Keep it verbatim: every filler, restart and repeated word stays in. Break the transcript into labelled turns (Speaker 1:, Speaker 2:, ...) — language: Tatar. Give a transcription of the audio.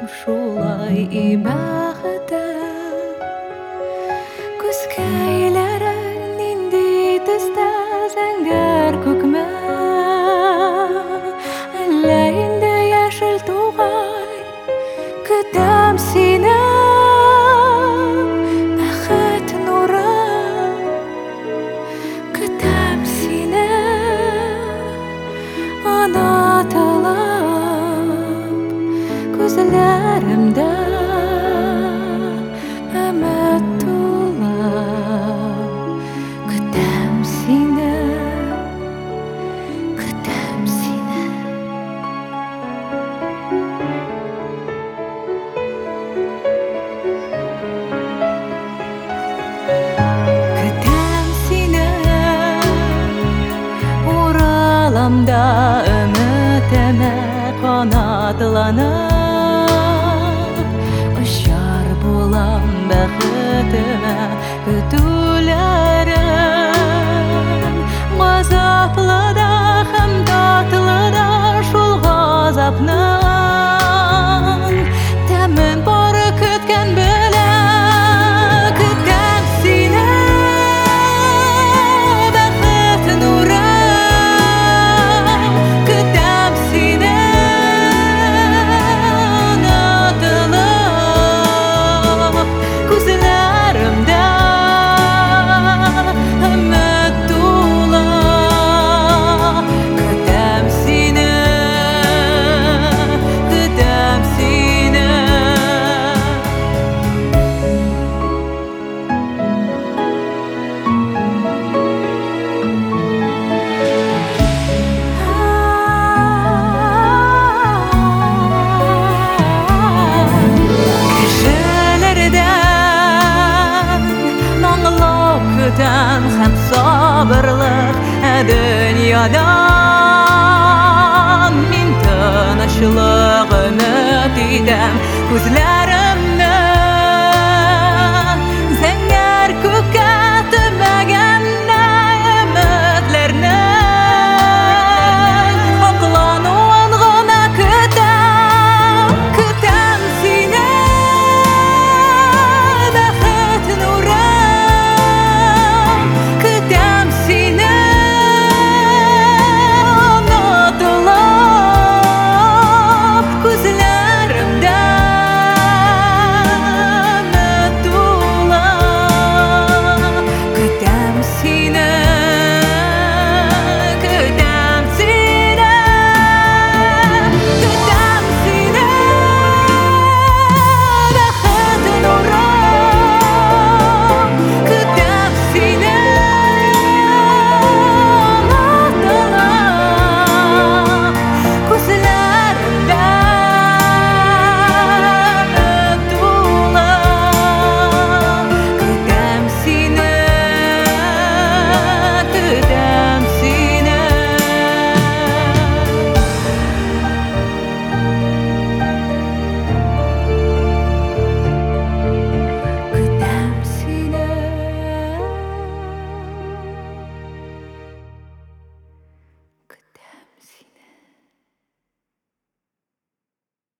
Speaker 1: шулай и бәхетем. Күзкәйләрең нинди төстә, зәңгәр күкмә, әллә инде яшел тугай, көтәм сине бәхет нуры, көтәм сине онытылып күзләремдә өмет тулы, көтәм сине, көтәм сине. Көтәм сине ураламда өметемә канатланып, очар булам бәхетемә көтүләрем. Газаплы да һәм татлы да шул газапның тәмен бары көткән белән. Көтәм сине бәхет нуры, көтәм сине онытылып күзләремдә өмет тулы, көтәм сине, көтәм сине. Кешеләрдән моңлау көтәм һәм сабырлык, ә дөньядан мин тынычлык өмет итәм. Күзләр